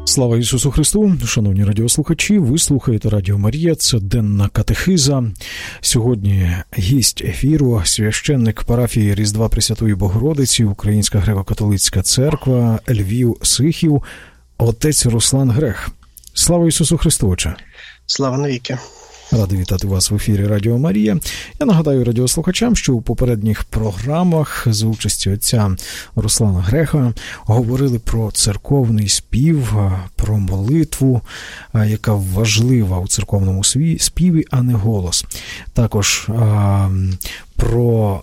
Слава Ісусу Христу! Шановні радіослухачі, ви слухаєте Радіо Марія, це денна катехиза. Сьогодні гість ефіру, священник парафії Різдва Пресвятої Богородиці, Українська греко-католицька церква, Львів-Сихів, отець Руслан Грех. Слава Ісусу Христу, отче! Слава навіки! Радий вітати вас в ефірі Радіо Марія. Я нагадаю радіослухачам, що у попередніх програмах за участі отця Руслана Греха говорили про церковний спів, про молитву, яка важлива у церковному співі, а не голос. Також про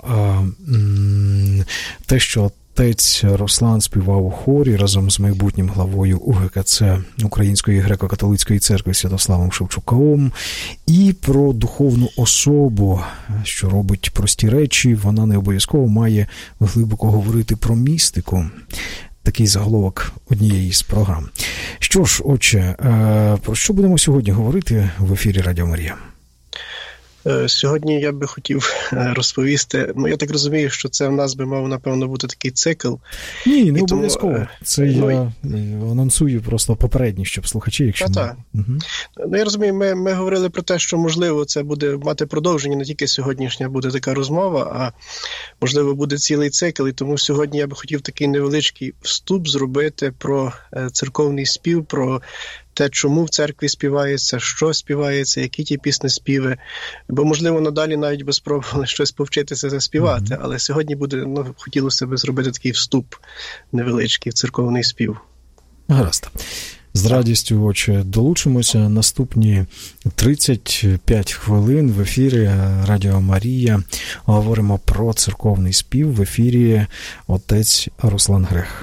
те, що отець Руслан співав у хорі разом з майбутнім главою УГКЦ Української греко-католицької церкви Святославом Шевчуком, і про духовну особу, що робить прості речі, вона не обов'язково має глибоко говорити про містику. Такий заголовок однієї з програм. Що ж, отче, про що будемо сьогодні говорити в ефірі Радіо Марія? Сьогодні я би хотів розповісти, я так розумію, що це в нас би мав, напевно, бути такий цикл. Ні, не обов'язково. Це я анонсую просто попередні, щоб слухачі, якщо... Так. Угу. Я розумію, ми говорили про те, що, можливо, це буде мати продовження, не тільки сьогоднішня буде така розмова, а, можливо, буде цілий цикл. І тому сьогодні я би хотів такий невеличкий вступ зробити про церковний спів, про те, чому в церкві співається, що співається, які ті пісні співи. Бо, можливо, надалі навіть би спробували щось повчитися заспівати, але сьогодні буде, хотілося б зробити такий вступ невеличкий в церковний спів. Гаразд. З радістю, отче, долучимося. Наступні 35 хвилин в ефірі Радіо Марія говоримо про церковний спів. В ефірі отець Руслан Грех.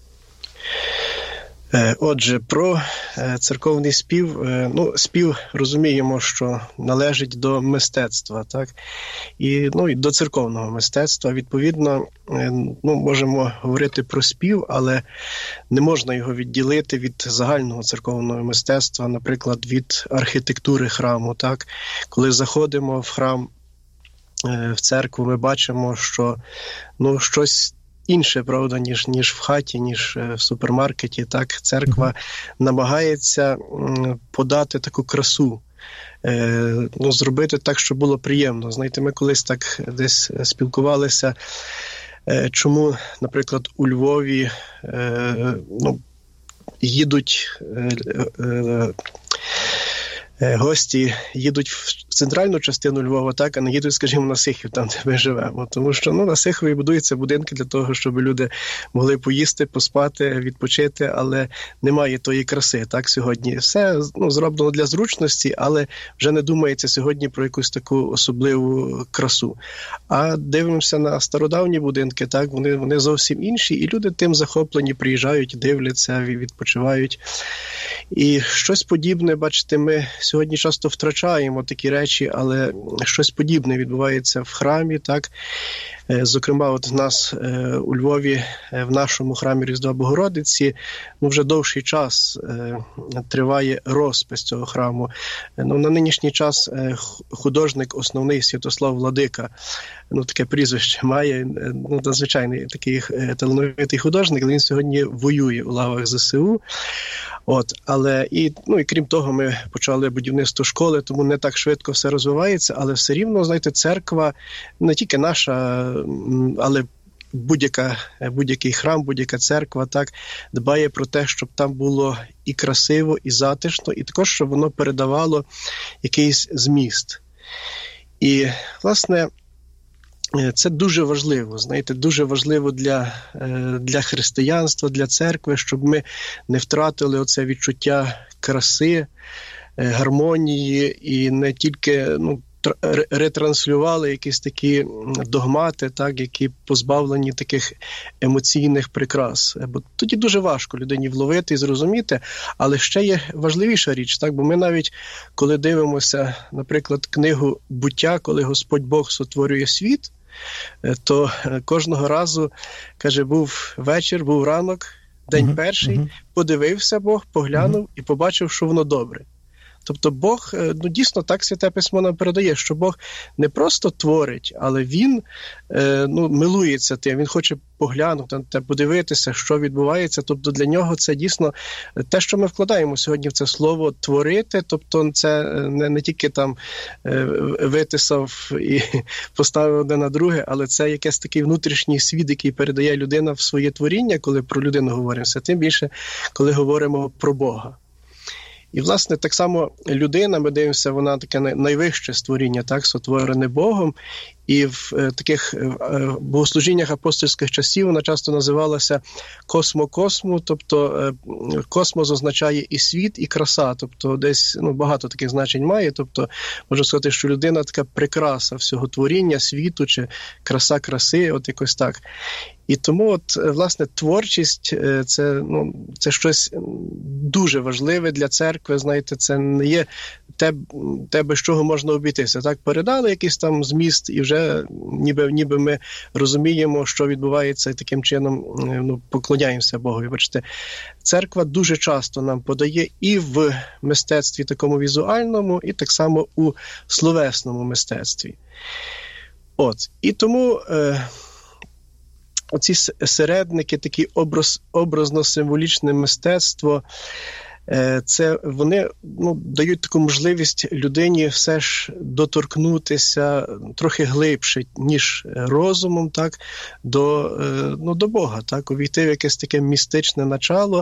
Отже, про церковний спів. Спів, розуміємо, що належить до мистецтва, так? І до церковного мистецтва. Відповідно, можемо говорити про спів, але не можна його відділити від загального церковного мистецтва, наприклад, від архітектури храму, так? Коли заходимо в храм, в церкву, ми бачимо, що щось інше, правда, ніж в хаті, ніж в супермаркеті. Так, церква намагається подати таку красу, зробити так, щоб було приємно. Знаєте, ми колись так десь спілкувалися, чому, наприклад, у Львові їдуть гості, їдуть в центральну частину Львова, так, а не їдуть, скажімо, на Сихів, там, де ми живемо. Тому що на Сихові будуються будинки для того, щоб люди могли поїсти, поспати, відпочити, але немає тої краси, так, сьогодні. Все, зроблено для зручності, але вже не думається сьогодні про якусь таку особливу красу. А дивимося на стародавні будинки, так, вони зовсім інші, і люди тим захоплені, приїжджають, дивляться, відпочивають. І щось подібне, бачите, ми сьогодні часто втрачаємо такі речі, але щось подібне відбувається в храмі, так. Зокрема, от в нас у Львові, в нашому храмі Різдва Богородиці, вже довший час триває розпис цього храму. На нинішній час художник основний Святослав Владика, таке прізвище має, надзвичайний такий талановитий художник, але він сьогодні воює у лавах ЗСУ. Але і крім того, ми почали будівництво школи, тому не так швидко все розвивається, але все рівно, знаєте, церква, не тільки наша, але будь-який храм, будь-яка церква, так, дбає про те, щоб там було і красиво, і затишно, і також, щоб воно передавало якийсь зміст. І, власне, це дуже важливо, знаєте, дуже важливо для християнства, для церкви, щоб ми не втратили оце відчуття краси, гармонії і не тільки ретранслювали якісь такі догмати, так, які позбавлені таких емоційних прикрас. Бо тоді дуже важко людині вловити і зрозуміти, але ще є важливіша річ, так, бо ми навіть, коли дивимося, наприклад, книгу «Буття», коли Господь Бог сотворює світ, то кожного разу, каже, був вечір, був ранок, день перший, подивився Бог, поглянув і побачив, що воно добре. Тобто Бог, дійсно так Святе Письмо нам передає, що Бог не просто творить, але Він милується тим, Він хоче поглянути, подивитися, що відбувається. Тобто для нього це дійсно те, що ми вкладаємо сьогодні в це слово «творити», тобто це не тільки там витисав і поставив одне на друге, але це якийсь такий внутрішній світ, який передає людина в своє творіння, коли про людину говоримо, тим більше, коли говоримо про Бога. І, власне, так само людина, ми дивимося, вона таке найвище створіння, так, сотворене Богом. І в таких богослужіннях апостольських часів вона часто називалася космо-космо, тобто космос означає і світ, і краса, тобто десь багато таких значень має, тобто можна сказати, що людина така прикраса всього творіння, світу, чи краса краси, от якось так. І тому, власне, творчість – це щось дуже важливе для церкви, знаєте, це не є те, без чого можна обійтися. Так, передали якийсь там зміст, і вже ніби ми розуміємо, що відбувається, і таким чином поклоняємося Богові. Бачите, церква дуже часто нам подає і в мистецтві такому візуальному, і так само у словесному мистецтві. І тому оці середники, такі образно-символічне мистецтво, це вони дають таку можливість людині все ж доторкнутися трохи глибше, ніж розумом, так, до Бога, так, увійти в якесь таке містичне начало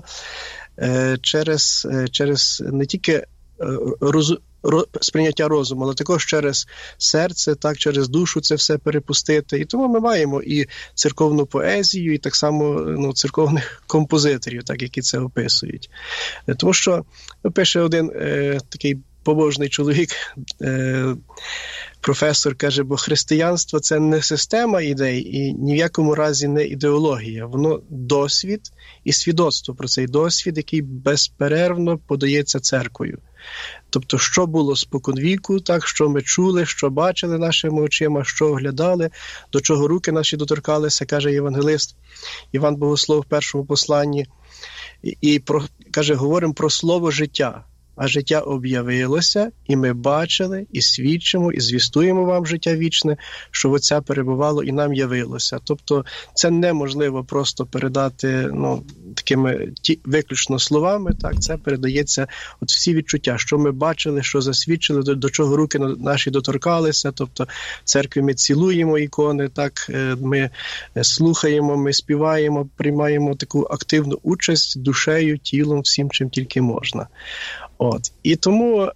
через не тільки сприйняття розуму, але також через серце, так, через душу це все перепустити. І тому ми маємо і церковну поезію, і так само церковних композиторів, так, які це описують. Тому що пише один такий побожний чоловік, професор, каже, бо християнство – це не система ідей і ні в якому разі не ідеологія. Воно досвід і свідоцтво про цей досвід, який безперервно подається церквою. Тобто, що було споконвіку, так, що ми чули, що бачили нашими очима, що оглядали, до чого руки наші доторкалися, каже євангелист Іван Богослов в першому посланні. Каже, говоримо про слово життя. А життя об'явилося, і ми бачили, і свідчимо, і звістуємо вам життя вічне, що в Отця перебувало і нам явилося. Тобто це неможливо просто передати такими виключно словами, так, це передається всі відчуття, що ми бачили, що засвідчили, до чого руки наші доторкалися, тобто в церкві ми цілуємо ікони, так, ми слухаємо, ми співаємо, приймаємо таку активну участь душею, тілом, всім, чим тільки можна. І тому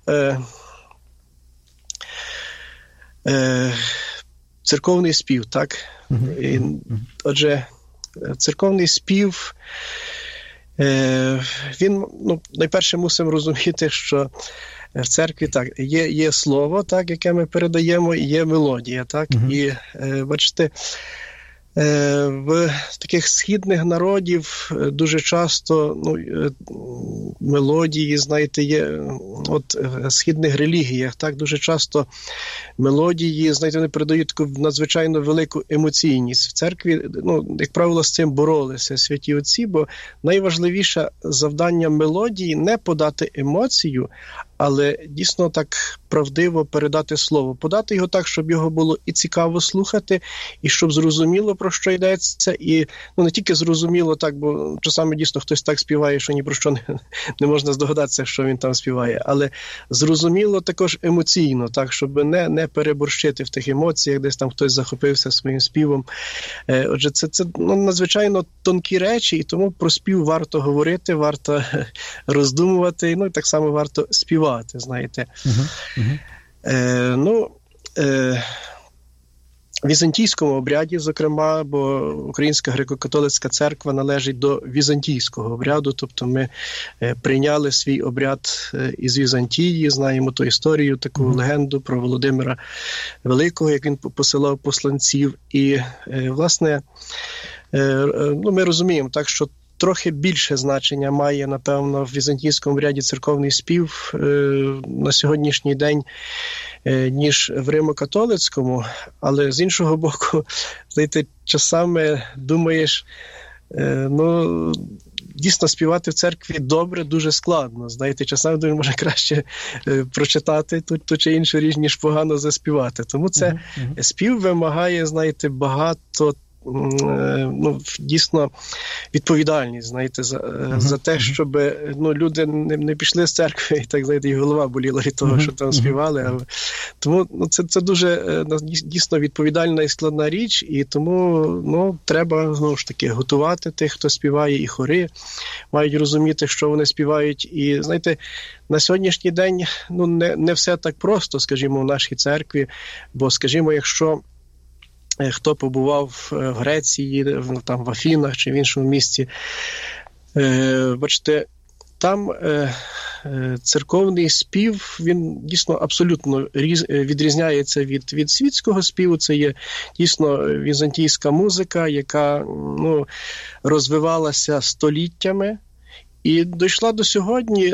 церковний спів, так? Отже, церковний спів, він, найперше мусимо розуміти, що в церкві так, є слово, так, яке ми передаємо, і є мелодія, так? І, бачите, в таких східних народів дуже часто мелодії, знаєте, є в східних релігіях, так, дуже часто мелодії, знаєте, вони передають таку надзвичайно велику емоційність. В церкві, як правило, з цим боролися святі отці, бо найважливіше завдання мелодії не подати емоцію, але дійсно так правдиво передати слово. Подати його так, щоб його було і цікаво слухати, і щоб зрозуміло, про що йдеться, і не тільки зрозуміло так, бо часами дійсно хтось так співає, що ні про що не можна здогадатися, що він там співає, але зрозуміло також емоційно, так, щоб не переборщити в тих емоціях, десь там хтось захопився своїм співом. Отже, це надзвичайно тонкі речі, і тому про спів варто говорити, варто роздумувати, і так само варто співати, знаєте. В візантійському обряді, зокрема, бо Українська греко-католицька церква належить до візантійського обряду, тобто ми прийняли свій обряд із Візантії, знаємо ту історію, таку легенду про Володимира Великого, як він посилав посланців. І, власне, ми розуміємо так, що трохи більше значення має, напевно, в візантійському обряді церковний спів на сьогоднішній день, ніж в Римо-католицькому, але з іншого боку, знаєте, часами думаєш, дійсно співати в церкві добре дуже складно. Знаєте, часами може краще прочитати ту чи іншу річ, ніж погано заспівати. Тому це спів вимагає, знаєте, багато дійсно відповідальність, знаєте, за те, щоб люди не пішли з церкви, і так, знаєте, і голова боліла від того, що там співали. Тому це дуже дійсно відповідальна і складна річ, і тому треба, знову ж таки, готувати тих, хто співає, і хори мають розуміти, що вони співають. І, знаєте, на сьогоднішній день не все так просто, скажімо, в нашій церкві, бо, скажімо, якщо хто побував в Греції, там в Афінах чи в іншому місті, бачите, там церковний спів, він дійсно абсолютно відрізняється від світського співу. Це є дійсно візантійська музика, яка розвивалася століттями. І дійшла до сьогодні,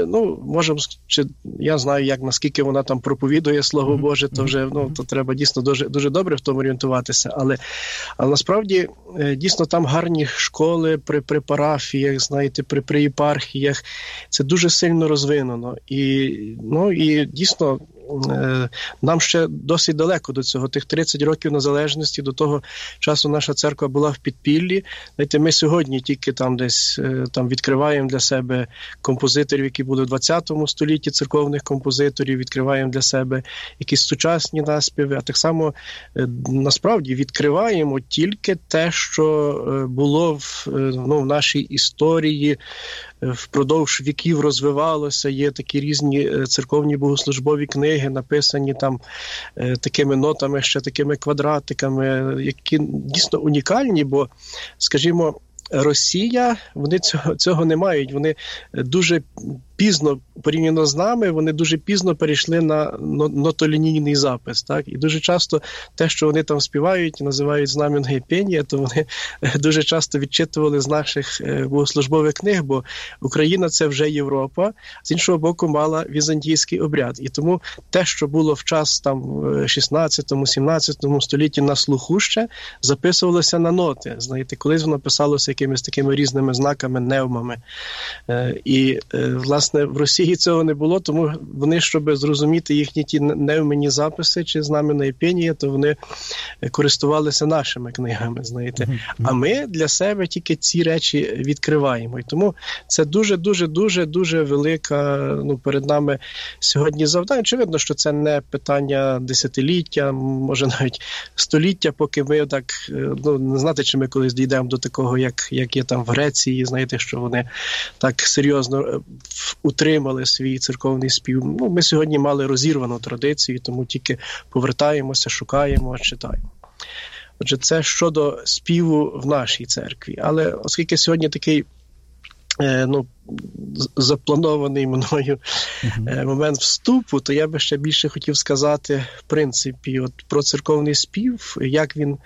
я знаю, наскільки вона там проповідує Слово Боже, то вже то треба дійсно дуже, дуже добре в тому орієнтуватися. Але насправді дійсно там гарні школи при парафіях, знаєте, при єпархіях. Це дуже сильно розвинено. І дійсно нам ще досить далеко до цього. Тих 30 років незалежності, до того часу наша церква була в підпіллі. Знаєте, ми сьогодні тільки там десь відкриваємо для себе композиторів, які були в 20 столітті, церковних композиторів, відкриваємо для себе якісь сучасні наспіви, а так само насправді відкриваємо тільки те, що було в нашій історії, впродовж віків розвивалося, є такі різні церковні богослужбові книги, написані там такими нотами, ще такими квадратиками, які дійсно унікальні, бо, скажімо, Росія, вони цього не мають, вони дуже пізно, порівняно з нами, вони дуже пізно перейшли на нотолінійний запис, так? І дуже часто те, що вони там співають, називають знаменне пєння, то вони дуже часто відчитували з наших богослужбових книг, бо Україна – це вже Європа, з іншого боку мала візантійський обряд. І тому те, що було в час там 16-17 столітті на слуху ще, записувалося на ноти. Знаєте, колись воно писалося якимись такими різними знаками, невмами. І, власне, в Росії цього не було, тому вони, щоб зрозуміти їхні ті невмені записи чи знаменне пєння, то вони користувалися нашими книгами, знаєте. А ми для себе тільки ці речі відкриваємо. І тому це дуже велика, перед нами сьогодні завдання. Очевидно, що це не питання десятиліття, може навіть століття, поки ми так, не знати, чи ми колись дійдемо до такого, як є там в Греції, знаєте, що вони так серйозно утримали свій церковний спів. Ми сьогодні мали розірвану традицію, тому тільки повертаємося, шукаємо, читаємо. Отже, це щодо співу в нашій церкві. Але оскільки сьогодні такий запланований мною момент вступу, то я би ще більше хотів сказати, в принципі, про церковний спів, як він,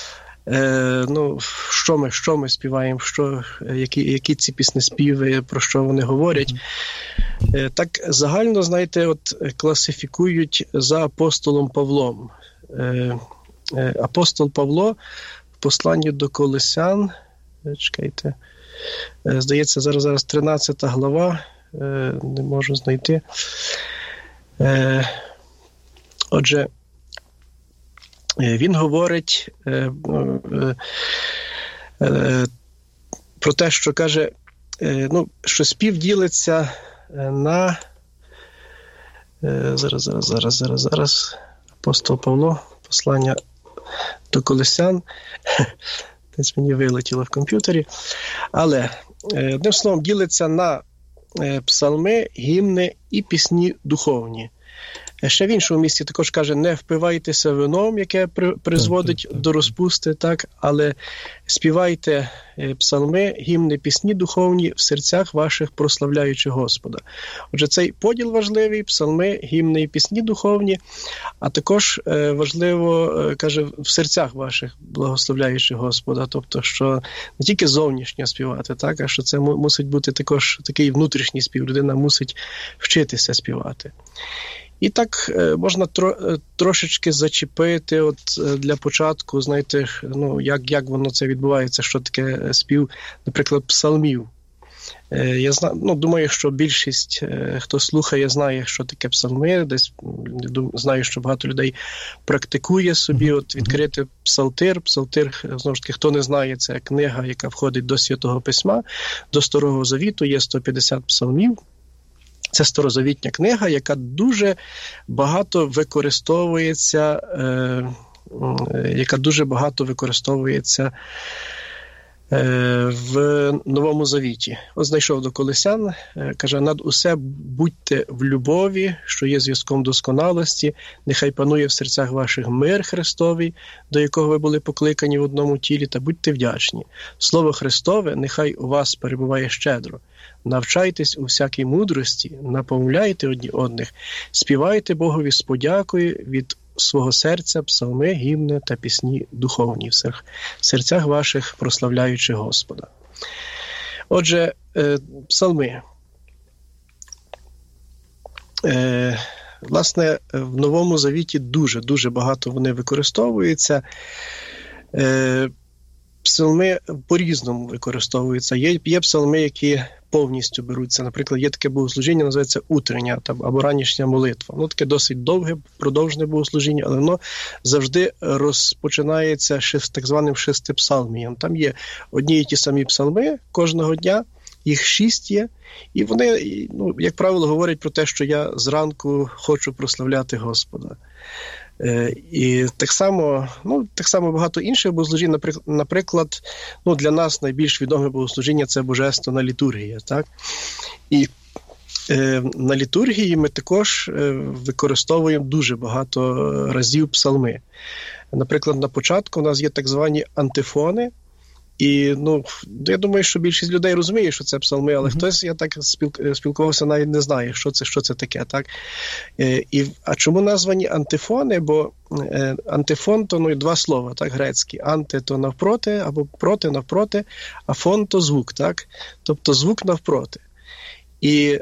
що ми співаємо, які ці піснеспіви, про що вони говорять. Так загально, знаєте, класифікують за апостолом Павлом. Апостол Павло в посланні до Колосян, чекайте, здається, зараз 13 глава, не можу знайти. Отже, він говорить про те, що каже, що спів ділиться на... Зараз. Апостол Павло, послання до Колосян. Десь мені вилетіло в комп'ютері. Але, одним словом, ділиться на псалми, гімни і пісні духовні. Ще в іншому місці також каже, не впивайтеся вином, яке призводить до розпусти, так, але співайте псалми, гімни, пісні духовні в серцях ваших, прославляючи Господа. Отже, цей поділ важливий, псалми, гімни і пісні духовні, а також важливо, каже, в серцях ваших, благословляючи Господа. Тобто, що не тільки зовнішньо співати, так, а що це мусить бути також такий внутрішній спів. Людина мусить вчитися співати. І так можна трошечки зачепити для початку, знаєте, як воно це відбувається, що таке спів, наприклад, псалмів. Я думаю, що більшість, хто слухає, знає, що таке псалми. Десь знаю, що багато людей практикує собі відкрити псалтир. Псалтир, знову ж таки, хто не знає, це книга, яка входить до Святого Письма, до Старого Завіту, є 150 псалмів. Це старозавітня книга, яка дуже багато використовується, в Новому Завіті. От знайшов до Колосян, каже, над усе будьте в любові, що є зв'язком досконалості, нехай панує в серцях ваших мир Христовий, до якого ви були покликані в одному тілі, та будьте вдячні. Слово Христове нехай у вас перебуває щедро. Навчайтесь у всякій мудрості, наповняйте одні одних, співайте Богові з подякою від свого серця псалми, гімни та пісні духовні в серцях ваших, прославляючи Господа. Отже, псалми. Власне, в Новому Завіті дуже багато вони використовуються. Псалми по-різному використовуються. Є псалми, які повністю беруться. Наприклад, є таке богослужіння, називається утрення або ранішня молитва. Воно таке досить довге, продовжене богослужіння, але воно завжди розпочинається так званим шестипсалмієм. Там є одні і ті самі псалми кожного дня, їх 6 є, і вони, як правило, говорять про те, що я зранку хочу прославляти Господа. І так само багато інших богослужінь, наприклад, для нас найбільш відоме богослужіння – це Божественна літургія. Так? І на літургії ми також використовуємо дуже багато разів псалми. Наприклад, на початку у нас є так звані антифони, і, я думаю, що більшість людей розуміє, що це псалми, але хтось, я так спілкувався, навіть не знає, що це таке, так? А чому названі антифони? Бо антифон – то два слова, так, грецькі. Анти – то навпроти, або проти, навпроти, а фон – то звук, так? Тобто звук навпроти. І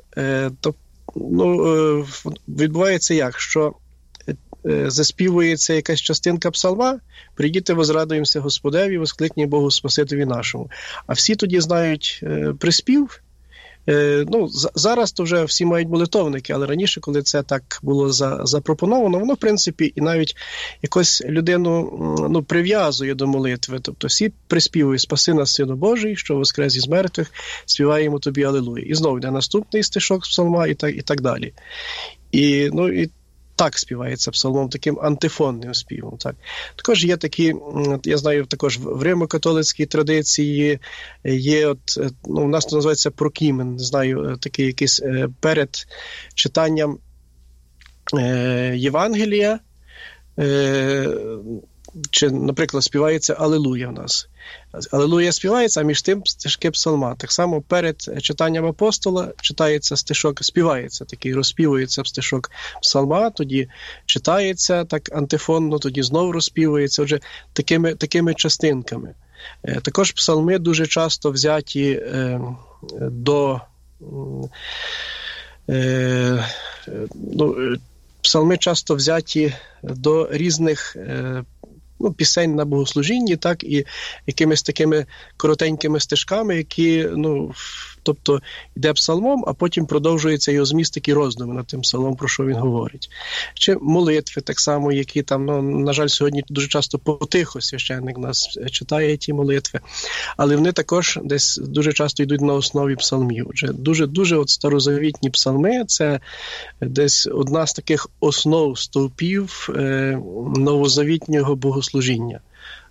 відбувається як, що заспівується якась частинка псалма, прийдіте, возрадуємося Господеві, воскликні Богу Спасителеві нашому. А всі тоді знають приспів. Зараз то вже всі мають молитовники, але раніше, коли це так було запропоновано, воно, в принципі, і навіть якось людину прив'язує до молитви. Тобто всі приспівують «Спаси нас, Сину Божий, що воскрес із мертвих, співаємо тобі Алілуя». І знову йде наступний стишок з псалма і так далі. І так співається псалмом, таким антифонним співом. Так. Також є такі, я знаю, також в римо-католицькій традиції є, у нас це називається прокімен, не знаю, такий якийсь перед читанням Євангелія, чи, наприклад, співається «Алілуя» в нас. «Алілуя» співається, а між тим стишки псалма. Так само перед читанням апостола читається стишок, співається такий, розспівується стишок псалма, тоді читається так антифонно, тоді знову розспівується, отже, такими частинками. Також псалми дуже часто взяті псалми часто взяті до різних пісень на богослужінні, так, і якимись такими коротенькими стишками, які, тобто, йде псалмом, а потім продовжується його зміст, такі роздуми над тим псалмом, про що він говорить. Чи молитви так само, які там, на жаль, сьогодні дуже часто потихо священник нас читає ті молитви, але вони також десь дуже часто йдуть на основі псалмів. Отже, дуже старозавітні псалми – це десь одна з таких основ, стовпів новозавітнього богослужіння.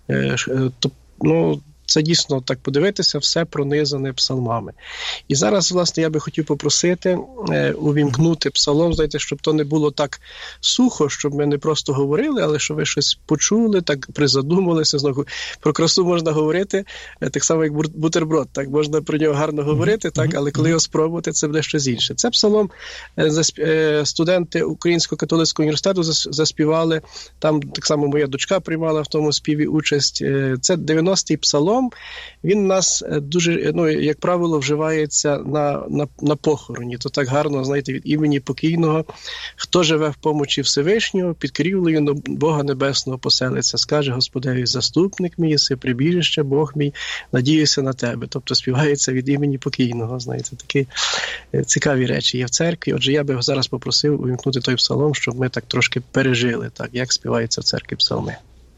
Це дійсно, так подивитися, все пронизане псалмами. І зараз, власне, я би хотів попросити увімкнути псалом, знаєте, щоб то не було так сухо, щоб ми не просто говорили, але щоб ви щось почули, так призадумалися. Знову про красу можна говорити, так само, як бутерброд, так, можна про нього гарно говорити, так, але коли його спробувати, це буде щось інше. Це псалом студенти Українського католицького університету заспівали, там так само моя дочка приймала в тому співі участь. Це 90-й псалом, псалом, він у нас дуже, як правило, вживається на похороні. То так гарно, знаєте, від імені покійного. Хто живе в помочі Всевишнього, під крівлею Бога Небесного поселиться. Скаже Господеві: заступник мій, єси прибіжище, Бог мій, надіюся на тебе. Тобто співається від імені покійного. Знаєте, такі цікаві речі є в церкві. Отже, я би зараз попросив увімкнути той псалом, щоб ми так трошки пережили, так, як співаються в церкві псалми.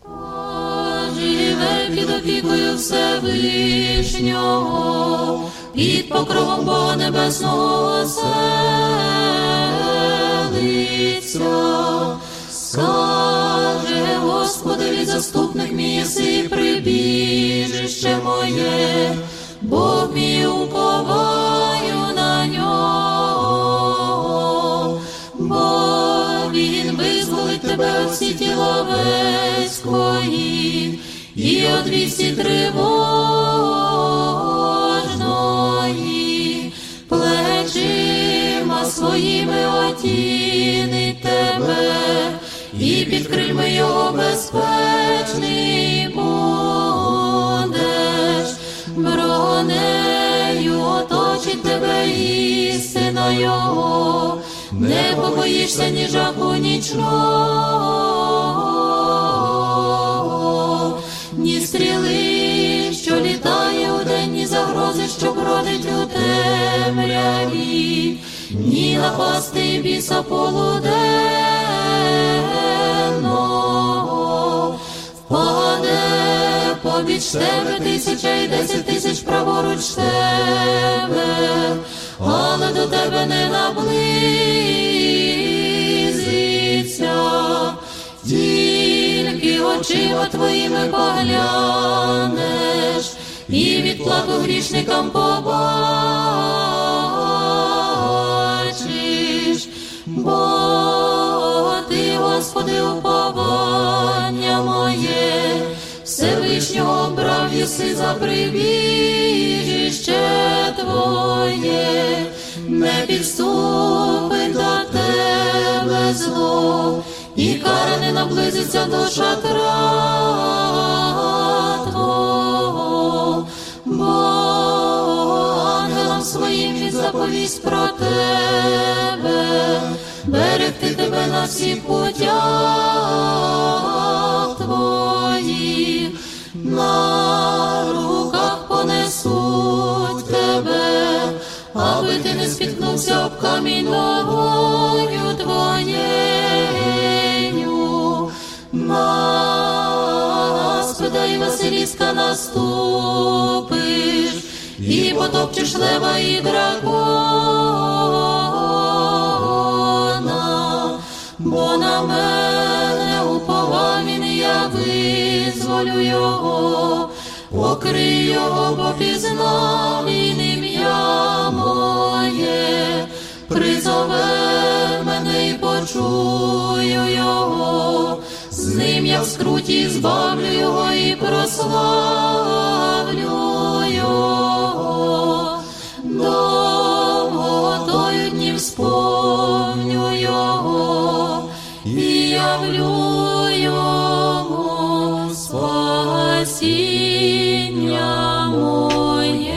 Живе під опікою Всевишнього, під покровом Бога Небесного селиться. Скаже Господеві: заступник мій, єси прибіжище моє, Бог мій, уповаю на нього, бо він визволить тебе від сіті ловецької і од вісті тривожної. Плечима своїми отінить тебе, і під крильми його безпечний будеш. Бронею оточить тебе істина його, не побоїшся ні жаху нічного, ні стріли, що літає удень, ні загрози, що бродить у темряві, ні напасти біса полуденного. Впаде побіч тебе 1000 і 10 000 праворуч тебе, але до тебе не наблизиться. Тільки очима твоїми поглянеш, і відплату грішникам побачиш. Бо ти, Господи, уповання моє, Всевишнього брав єси за прибіжище твоє. Не підступить до тебе зло, і кара не наблизиться до шатра твого. Бо ангелам своїм він заповість про тебе, берегти тебе на всіх путях твоїх. На руках понесуть тебе, аби ти не спіткнувся об камінь ногою твоєю. На аспида і Василіска наступиш, і потопчеш лева і дракона. Бо на мене уповав він, і я визволю його, покрий його, бо пізнав він ім'я моє. Призове мене і почую його, з ним я в скруті збавлю його і прославлю його. Довготою днів сповню його, і явлю йому спасіння моє.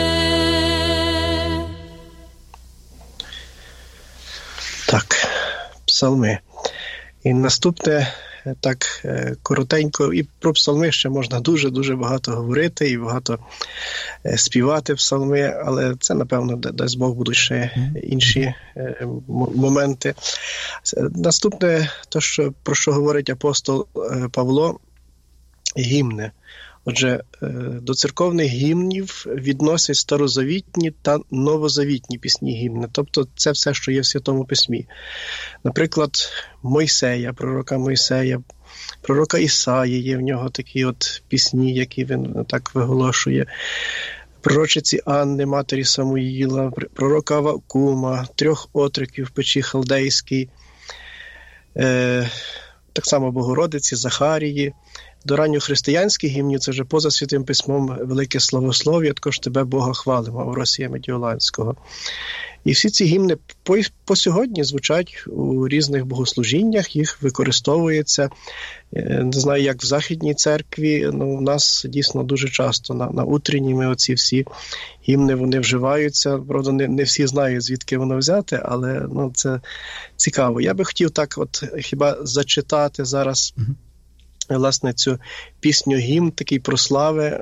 Так, псалми. І наступне, так коротенько, і про псалми ще можна дуже-дуже багато говорити і багато співати псалми, але це, напевно, дасть Бог, будуть ще інші моменти. Наступне, про що говорить апостол Павло, гімни. Отже, до церковних гімнів відносять старозавітні та новозавітні пісні гімни. Тобто це все, що є в Святому Письмі. Наприклад, Мойсея, пророка Мойсея, пророка Ісаї, є в нього такі от пісні, які він так виголошує. Пророчиці Анни, матері Самуїла, пророка Авакума, 3 отроків в печі Халдейській, так само Богородиці, Захарії, до ранньохристиянських гімнів, це вже поза Святим Письмом велике славослов'я, також тебе Бога хвалимо, Авросія Медіоланського. І всі ці гімни по сьогодні звучать у різних богослужіннях, їх використовується, не знаю, як в Західній церкві, у нас дійсно дуже часто на утренній ми оці всі гімни, вони вживаються, правда, не всі знають, звідки воно взяти, але це цікаво. Я би хотів так хіба зачитати зараз, власне, цю пісню-гімн, такий про слави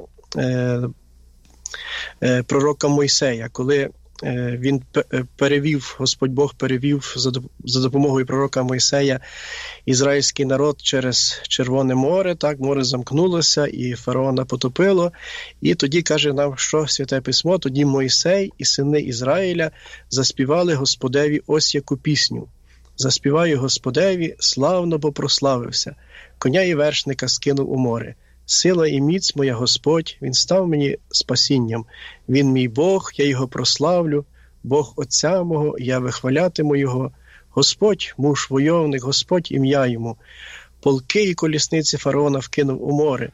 пророка Мойсея, коли він Господь Бог перевів за допомогою пророка Мойсея ізраїльський народ через Червоне море, так, море замкнулося і фараона потопило, і тоді каже нам, що Святе Письмо, тоді Мойсей і сини Ізраїля заспівали Господеві ось яку пісню. Заспіваю Господеві, славно, бо прославився, коня і вершника скинув у море. Сила і міць моя Господь, Він став мені спасінням. Він мій Бог, я Його прославлю, Бог Отця мого, я вихвалятиму Його. Господь, муж войовник, Господь ім'я Йому. Полки і колісниці фараона вкинув у море.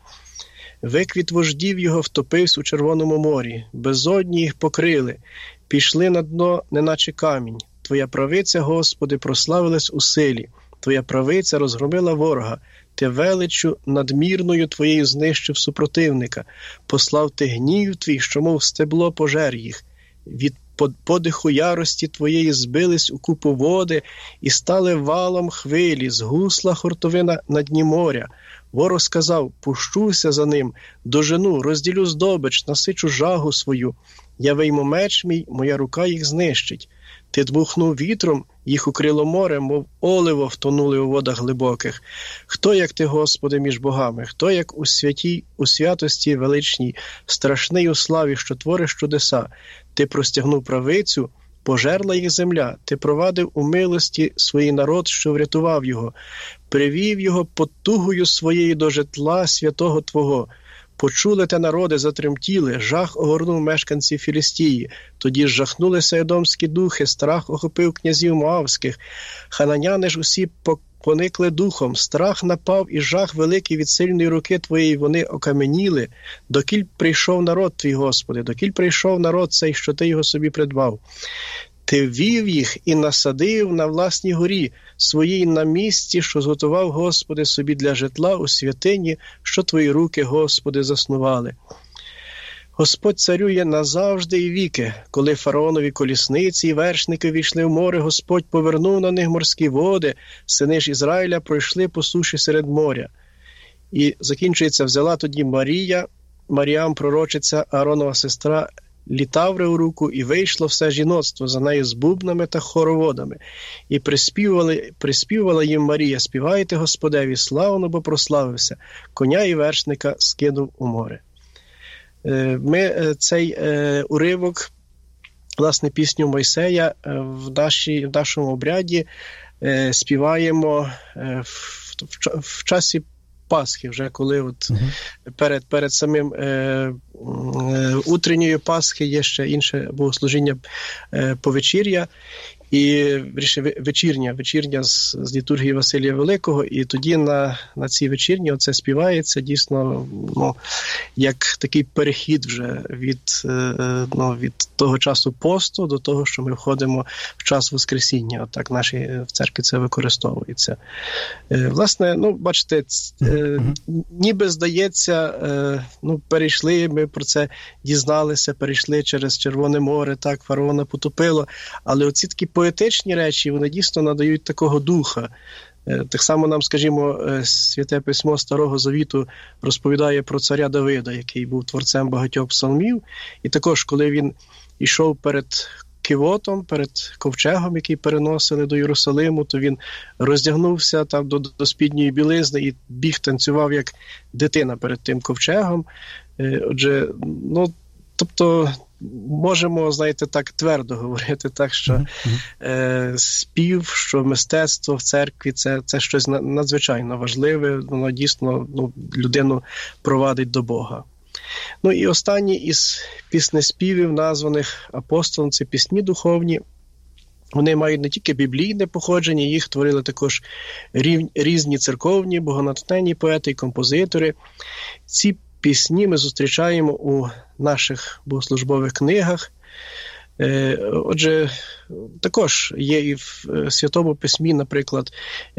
Виквіт вождів його втопився у Червоному морі. Безодні їх покрили, пішли на дно, неначе камінь. Твоя правиця, Господи, прославилась у силі. Твоя правиця розгромила ворога. Ти величчю надмірною твоєю знищив супротивника. Послав ти гнів твій, що мов стебло пожер їх. Від подиху ярості твоєї збились у купу води і стали валом хвилі, згусла хуртовина на дні моря. Ворог сказав, пущуся за ним, дожену, розділю здобич, насичу жагу свою. Я вийму меч мій, моя рука їх знищить. Ти дмухнув вітром, їх укрило море, мов оливо втонули у водах глибоких. Хто, як ти, Господи, між богами? Хто, як у святості величній, страшний у славі, що твориш чудеса? Ти простягнув правицю, пожерла їх земля. Ти провадив у милості свій народ, що врятував його. Привів його потугою своєю до житла святого Твого. Почули те народи, затремтіли, жах огорнув мешканців Філістії. Тоді жахнулися едомські духи, страх охопив князів Моавських. Хананяни ж усі поникли духом, страх напав і жах великий від сильної руки Твоєї, вони окаменіли. Докіль прийшов народ Твій, Господи, докіль прийшов народ цей, що Ти його собі придбав. Ти ввів їх і насадив на власній горі, своїй на місці, що зготував, Господи, собі для житла у святині, що Твої руки, Господи, заснували. Господь царює назавжди і віки. Коли фараонові колісниці і вершники війшли в море, Господь повернув на них морські води, сини ж Ізраїля пройшли по суші серед моря. І закінчується, взяла тоді Маріам, пророчиця, Ааронова сестра, літаври у руку, і вийшло все жіноцтво за нею з бубнами та хороводами. І приспівала їм Марія, співайте Господеві, славно, бо прославився, коня і вершника скинув у море. Ми цей уривок, власне, пісню Мойсея в нашому обряді співаємо в часі Пасхи, вже коли перед самим утренньою Пасхи є ще інше богослужіння повечір'я, і вечірня з літургії Василія Великого, і тоді на цій вечірні оце співається дійсно як такий перехід вже від того часу посту до того, що ми входимо в час Воскресіння. Отак в церкві це використовується. Власне, бачите, ніби здається, перейшли, ми про це дізналися, перейшли через Червоне море, так, фараона потопило, але оці такі поетичні речі, вони дійсно надають такого духа. Так само нам, скажімо, Святе Письмо Старого Завіту розповідає про царя Давида, який був творцем багатьох псалмів. І також, коли він йшов перед кивотом, перед ковчегом, який переносили до Єрусалиму, то він роздягнувся там до спідньої білизни і біг, танцював як дитина перед тим ковчегом. Отже, тобто можемо, знаєте, так твердо говорити, так, що спів, що мистецтво в церкві – це щось надзвичайно важливе, воно дійсно людину провадить до Бога. І останні із піснеспівів, названих апостолом, це пісні духовні. Вони мають не тільки біблійне походження, їх творили також різні церковні, богонатхненні поети і композитори. Ці пісні ми зустрічаємо у наших богослужбових книгах. Отже, також є і в Святому Письмі, наприклад,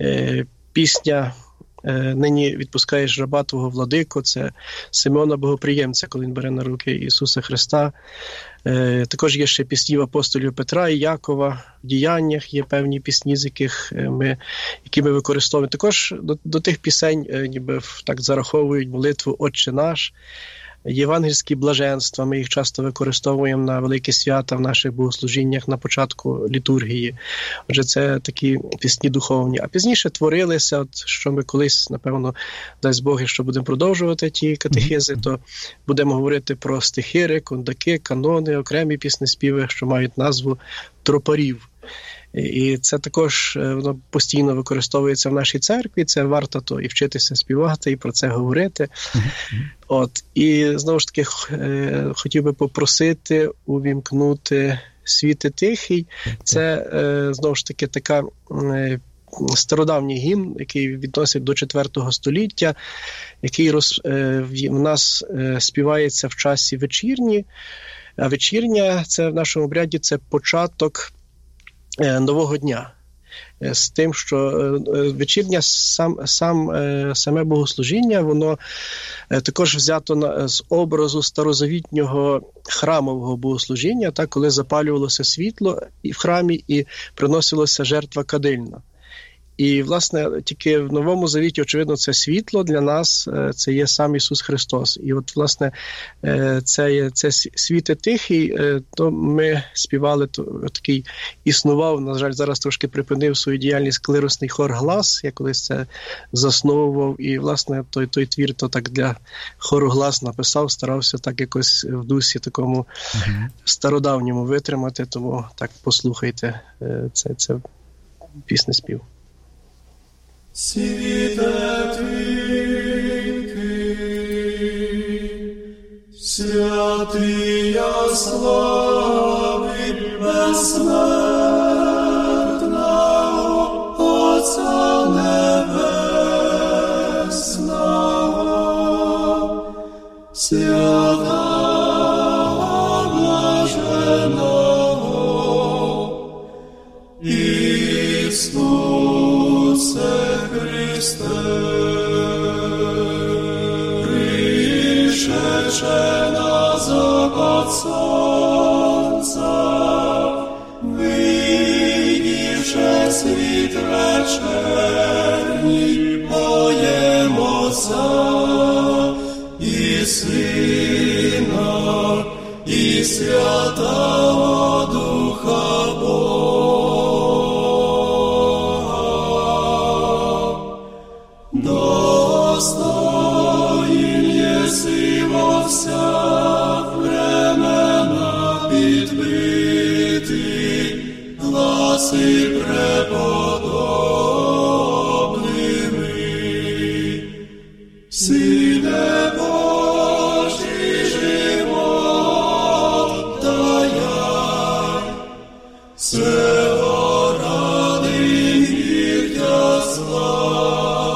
пісня «Нині відпускаєш раба твого, владико», це Симеона Богоприємця, коли він бере на руки Ісуса Христа. Також є ще пісні апостолів Петра і Якова, в діяннях є певні пісні, які ми використовуємо. Також до тих пісень ніби так зараховують молитву «Отче наш», євангельські блаженства, ми їх часто використовуємо на великі свята в наших богослужіннях на початку літургії. Отже, це такі пісні духовні. А пізніше творилися, що ми колись, напевно, дасть Бог, якщо будемо продовжувати ті катехези, то будемо говорити про стихири, кондаки, канони, окремі піснеспіви, що мають назву тропарів. І це також воно постійно використовується в нашій церкві, це варто то і вчитися співати, і про це говорити. І знову ж таки хотів би попросити увімкнути «Світе тихий». Це знову ж таки така стародавній гімн, який відносить до 4 століття, який в нас співається в часі вечірні. А вечірня це в нашому обряді це початок нового дня. З тим, що вечірня саме богослужіння, воно також взято з образу старозавітнього храмового богослужіння, коли запалювалося світло і в храмі і приносилася жертва кадильна. І, власне, тільки в Новому Завіті, очевидно, це світло для нас, це є сам Ісус Христос. І от, власне, це «Світе тихий», то ми співали, такий існував, на жаль, зараз трошки припинив свою діяльність клиросний хор «Глас», я колись це засновував, і, власне, той твір то так для хору «Глас» написав, старався так якось в дусі такому стародавньому витримати, тому так послухайте, це піснеспів. Світе тихий, святия славить безсмертного Отця Небесного, святого блаженого Ісусе Христе, пришедше на запад сонця, видівши світ вечерній, поємося і Сина, і Святого Духа Бога. Достоїн єси во вся времена підбитий, гласи преподобними. Сине Божий живот даяй, сего ради мир тя слави.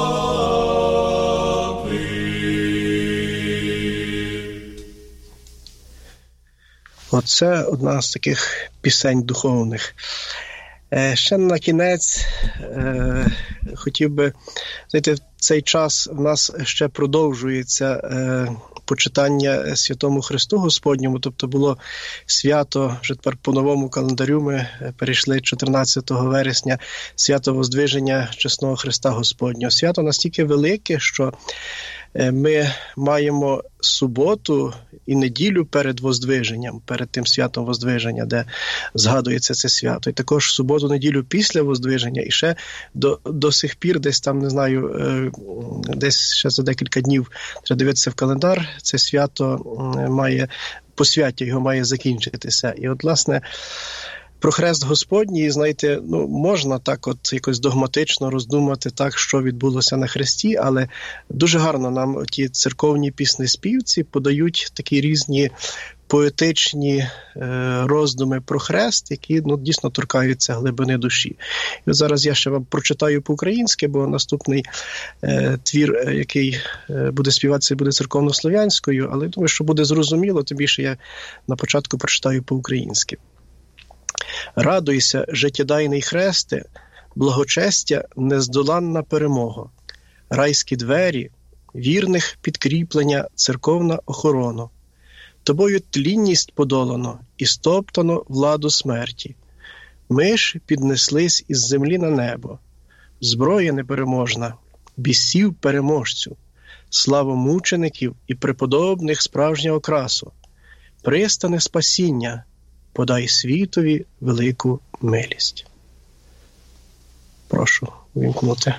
Оце одна з таких пісень духовних. Ще на кінець хотів би, знаєте, в цей час в нас ще продовжується почитання Святому Христу Господньому, тобто було свято, вже тепер по новому календарю ми перейшли 14 вересня, свято Воздвиження Чесного Христа Господнього. Свято настільки велике, що ми маємо суботу і неділю перед Воздвиженням, перед тим святом Воздвиження, де згадується це свято. І також суботу-неділю після Воздвиження. І ще до сих пір, десь там, не знаю, десь ще за декілька днів треба дивитися в календар, це свято має, по святі його має закінчитися. І от, власне, про хрест Господній, знаєте, можна так от якось догматично роздумати так, що відбулося на хресті, але дуже гарно нам ті церковні піснеспівці подають такі різні поетичні роздуми про хрест, які дійсно торкаються глибини душі. І зараз я ще вам прочитаю по-українськи, бо наступний твір, який буде співатися, буде церковнослов'янською, але думаю, що буде зрозуміло, тим більше я на початку прочитаю по-українськи. «Радуйся, життєдайний хресте, благочестя, нездоланна перемога, райські двері, вірних підкріплення, церковна охорона. Тобою тлінність подолано і стоптано владу смерті. Ми ж піднеслись із землі на небо. Зброя непереможна, бісів переможцю, славу мучеників і преподобних справжнього красу. Пристане спасіння, подай світові велику милість». Прошу увімкнути.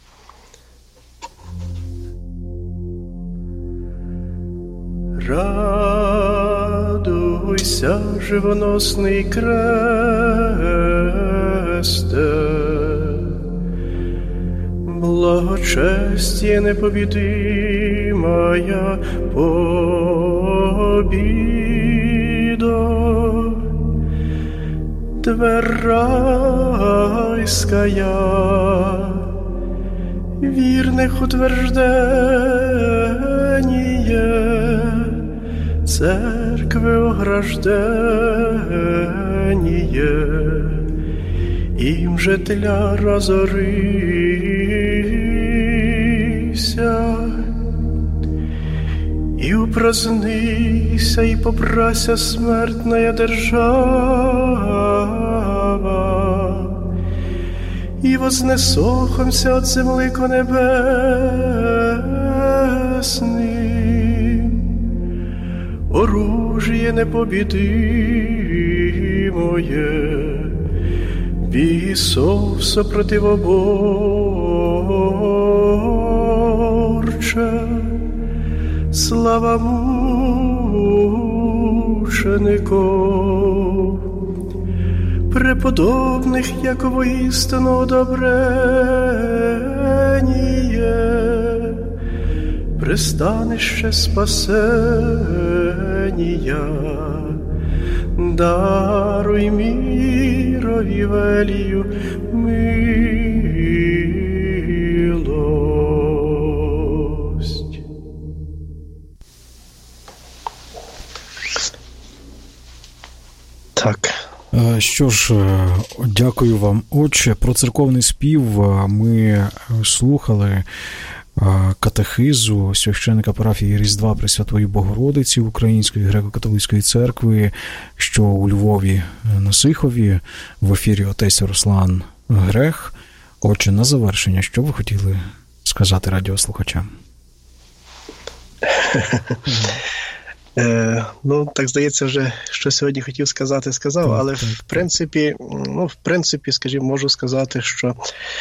Радуйся, живоносний кресте, благочестие непобедимая победа. Дверь райская, вірних утверждение, церкви ограждение, им же тля разорися, и упразднися, и попрася смертная держава, и вознесохомся от земли ко небесным, оружие непобедимое, бісов сопротивоборче, слава мучеников, преподобних, як воістину одобрение, пристанище спасения, даруй мирові велію милость. Так. Що ж, дякую вам, отче. Про церковний спів ми слухали катехизу священика парафії Різдва Пресвятої Богородиці Української греко-католицької церкви, що у Львові на Сихові, в ефірі отець Руслан Грех. Отже, на завершення, що ви хотіли сказати радіослухачам? Так здається, вже що сьогодні хотів сказати, сказав, але в принципі, скажімо, можу сказати, що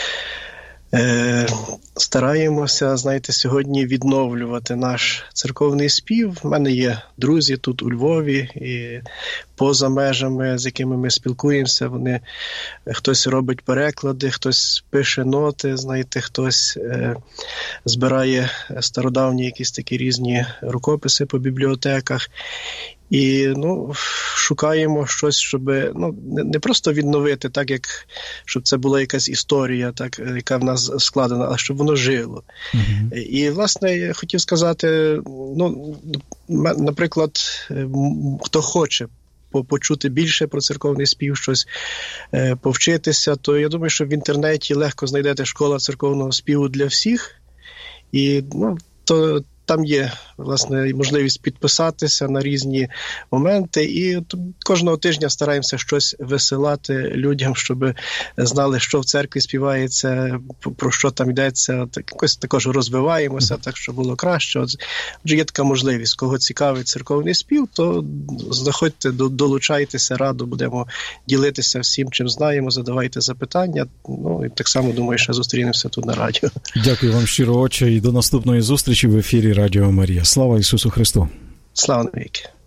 стараємося, знаєте, сьогодні відновлювати наш церковний спів. У мене є друзі тут у Львові і поза межами, з якими ми спілкуємося. Хтось робить переклади, хтось пише ноти, знаєте, хтось збирає стародавні якісь такі різні рукописи по бібліотеках. І шукаємо щось, щоб не просто відновити, так як щоб це була якась історія, так яка в нас складена, а щоб воно жило. Uh-huh. І власне я хотів сказати, наприклад, хто хоче почути більше про церковний спів, щось повчитися, то я думаю, що в інтернеті легко знайдете школа церковного співу для всіх. І то там є, власне, можливість підписатися на різні моменти, і кожного тижня стараємося щось висилати людям, щоб знали, що в церкві співається, про що там йдеться, якось також розвиваємося, так, щоб було краще. Отже, є така можливість, кого цікавить церковний спів, то заходьте, долучайтеся, радо будемо ділитися всім, чим знаємо, задавайте запитання, і так само, думаю, ще зустрінемося тут на радіо. Дякую вам щиро, отче, і до наступної зустрічі в ефірі Радіо Марія. Слава Ісусу Христу! Слава навіки!